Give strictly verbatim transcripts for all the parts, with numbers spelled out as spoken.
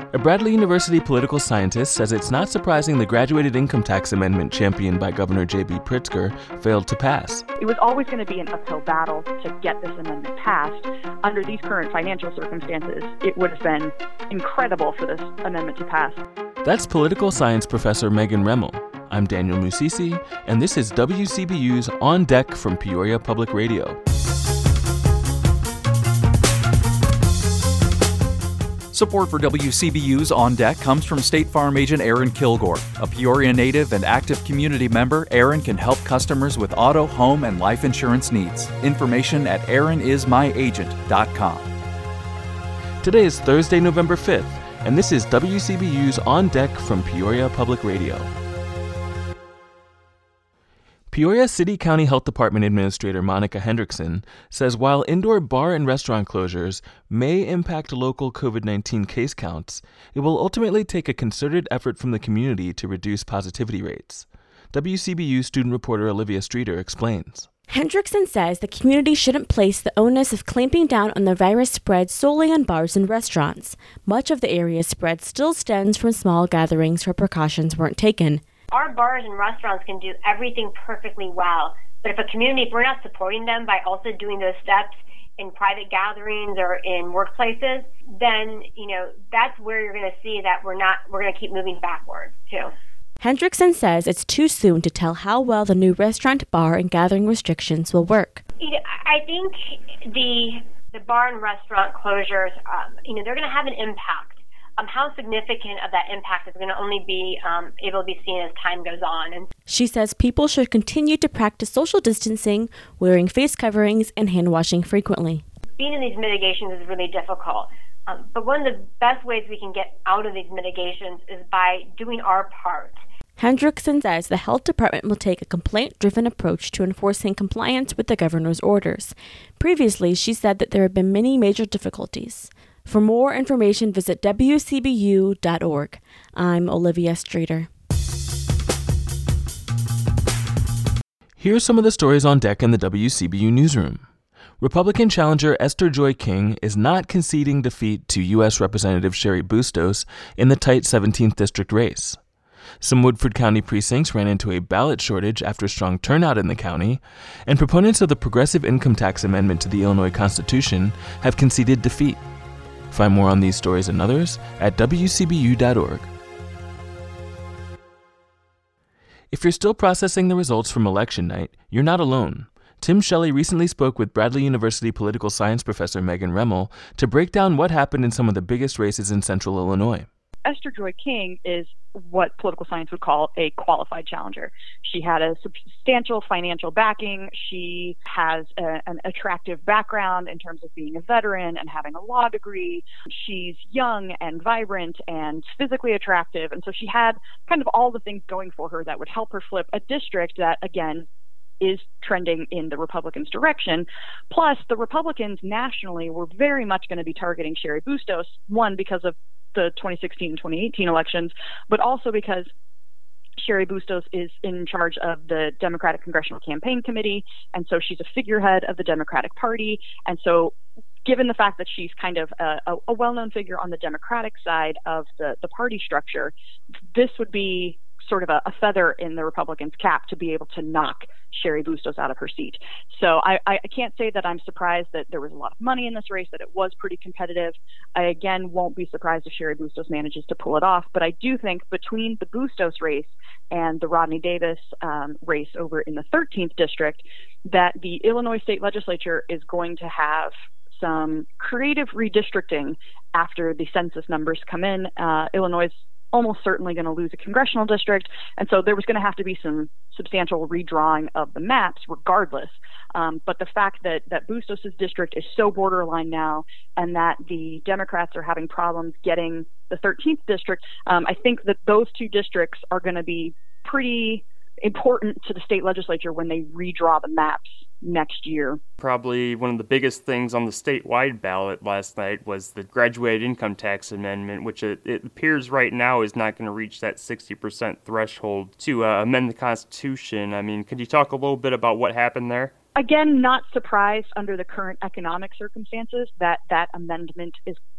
A Bradley University political scientist says it's not surprising the graduated income tax amendment championed by Governor J B Pritzker failed to pass. It was always going to be an uphill battle to get this amendment passed. Under these current financial circumstances, it would have been incredible for this amendment to pass. That's political science professor Megan Remmel. I'm Daniel Musisi, and this is W C B U's On Deck from Peoria Public Radio. Support for W C B U's On Deck comes from State Farm agent Aaron Kilgore. A Peoria native and active community member, Aaron can help customers with auto, home, and life insurance needs. Information at aaron is my agent dot com. Today is Thursday, November fifth, and this is W C B U's On Deck from Peoria Public Radio. Peoria City County Health Department Administrator Monica Hendrickson says while indoor bar and restaurant closures may impact local covid nineteen case counts, it will ultimately take a concerted effort from the community to reduce positivity rates. W C B U student reporter Olivia Streeter explains. Hendrickson says the community shouldn't place the onus of clamping down on the virus spread solely on bars and restaurants. Much of the area's spread still stems from small gatherings where precautions weren't taken. Our bars and restaurants can do everything perfectly well, but if a community, if we're not supporting them by also doing those steps in private gatherings or in workplaces, then, you know, that's where you're going to see that we're not, we're going to keep moving backwards, too. Hendrickson says it's too soon to tell how well the new restaurant, bar, and gathering restrictions will work. You know, I think the the bar and restaurant closures, um, you know, they're going to have an impact. Um, how significant of that impact is going to only be um, able to be seen as time goes on. And she says people should continue to practice social distancing, wearing face coverings, and hand washing frequently. Being in these mitigations is really difficult. Um, but one of the best ways we can get out of these mitigations is by doing our part. Hendrickson says the health department will take a complaint-driven approach to enforcing compliance with the governor's orders. Previously, she said that there have been many major difficulties. For more information, visit W C B U dot org. I'm Olivia Streeter. Here's some of the stories on deck in the W C B U newsroom. Republican challenger Esther Joy King is not conceding defeat to U S Representative Cheri Bustos in the tight seventeenth District race. Some Woodford County precincts ran into a ballot shortage after strong turnout in the county, and proponents of the progressive income tax amendment to the Illinois Constitution have conceded defeat. Find more on these stories and others at W C B U dot org. If you're still processing the results from election night, you're not alone. Tim Shelley recently spoke with Bradley University political science professor Megan Remmel to break down what happened in some of the biggest races in central Illinois. Esther Joy King is what political science would call a qualified challenger. She had a substantial financial backing. She has a, an attractive background in terms of being a veteran and having a law degree. She's young and vibrant and physically attractive. And so she had kind of all the things going for her that would help her flip a district that, again, is trending in the Republicans' direction. Plus, the Republicans nationally were very much going to be targeting Cheri Bustos, one, because of the twenty sixteen and twenty eighteen elections, but also because Cheri Bustos is in charge of the Democratic Congressional Campaign Committee, and so she's a figurehead of the Democratic Party. And so given the fact that she's kind of a, a, a well-known figure on the Democratic side of the, the party structure, this would be sort of a, a feather in the Republicans' cap to be able to knock Cheri Bustos out of her seat. So I, I can't say that I'm surprised that there was a lot of money in this race, that it was pretty competitive. I, again, won't be surprised if Cheri Bustos manages to pull it off. But I do think between the Bustos race and the Rodney Davis um, race over in the thirteenth District, that the Illinois State Legislature is going to have some creative redistricting after the census numbers come in. Uh, Illinois almost certainly going to lose a congressional district, and so there was going to have to be some substantial redrawing of the maps regardless. Um, but the fact that, that Bustos' district is so borderline now, and that the Democrats are having problems getting the thirteenth district, um, I think that those two districts are going to be pretty important to the state legislature when they redraw the maps next year. Probably one of the biggest things on the statewide ballot last night was the graduated income tax amendment, which it, it appears right now is not going to reach that sixty percent threshold to uh, amend the Constitution. I mean, could you talk a little bit about what happened there? Again, not surprised under the current economic circumstances that that amendment is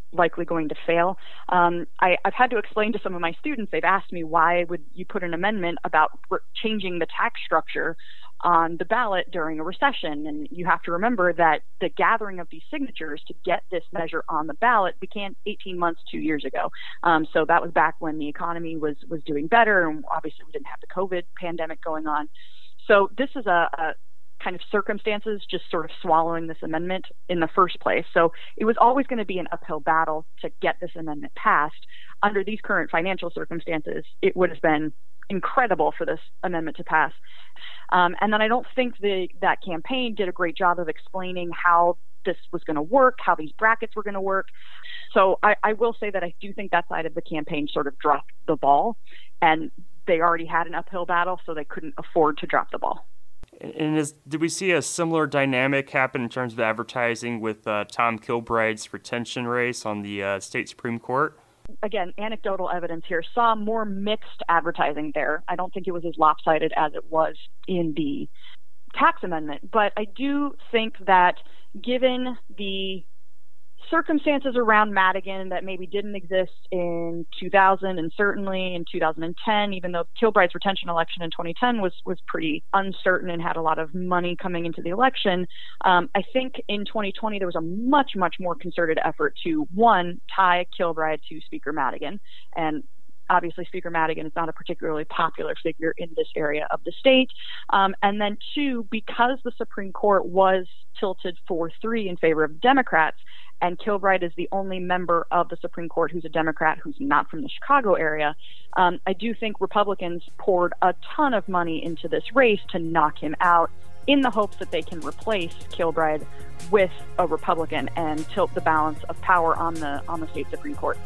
likely going to fail. Um, I, I've had to explain to some of my students, they've asked me, why would you put an amendment about re- changing the tax structure on the ballot during a recession? And you have to remember that the gathering of these signatures to get this measure on the ballot began eighteen months, two years ago. Um, so that was back when the economy was was doing better, and obviously we didn't have the COVID pandemic going on. So this is a, a kind of circumstances just sort of swallowing this amendment in the first place. So it was always going to be an uphill battle to get this amendment passed. Under these current financial circumstances, it would have been incredible for this amendment to pass. Um, and then I don't think the, that campaign did a great job of explaining how this was going to work, how these brackets were going to work. So I, I will say that I do think that side of the campaign sort of dropped the ball, and they already had an uphill battle, so they couldn't afford to drop the ball. And is, did we see a similar dynamic happen in terms of advertising with uh, Tom Kilbride's retention race on the uh, state Supreme Court? Again, anecdotal evidence here, saw more mixed advertising there. I don't think it was as lopsided as it was in the tax amendment. But I do think that given the circumstances around Madigan that maybe didn't exist in two thousand and certainly in two thousand ten, even though Kilbride's retention election in twenty ten was was pretty uncertain and had a lot of money coming into the election, um, I think in twenty twenty there was a much, much more concerted effort to, one, tie Kilbride to Speaker Madigan. And obviously Speaker Madigan is not a particularly popular figure in this area of the state. Um, and then two, because the Supreme Court was tilted four three in favor of Democrats, and Kilbride is the only member of the Supreme Court who's a Democrat who's not from the Chicago area, um, I do think Republicans poured a ton of money into this race to knock him out in the hopes that they can replace Kilbride with a Republican and tilt the balance of power on the on the state Supreme Court.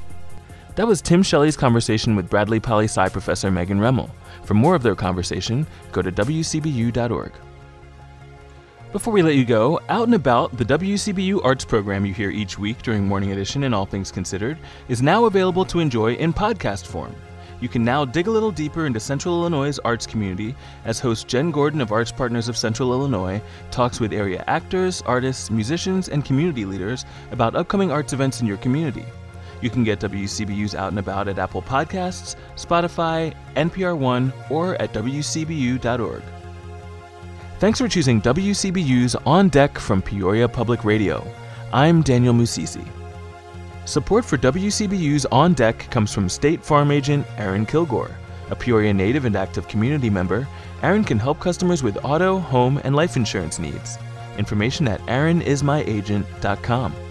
That was Tim Shelley's conversation with Bradley Poli-Sci professor Megan Remmel. For more of their conversation, go to W C B U dot org. Before we let you go, Out and About, the W C B U arts program you hear each week during Morning Edition and All Things Considered, is now available to enjoy in podcast form. You can now dig a little deeper into Central Illinois' arts community as host Jen Gordon of Arts Partners of Central Illinois talks with area actors, artists, musicians, and community leaders about upcoming arts events in your community. You can get W C B U's Out and About at Apple Podcasts, Spotify, N P R One, or at W C B U dot org. Thanks for choosing W C B U's On Deck from Peoria Public Radio. I'm Daniel Musisi. Support for W C B U's On Deck comes from State Farm agent Aaron Kilgore. A Peoria native and active community member, Aaron can help customers with auto, home, and life insurance needs. Information at aaron is my agent dot com.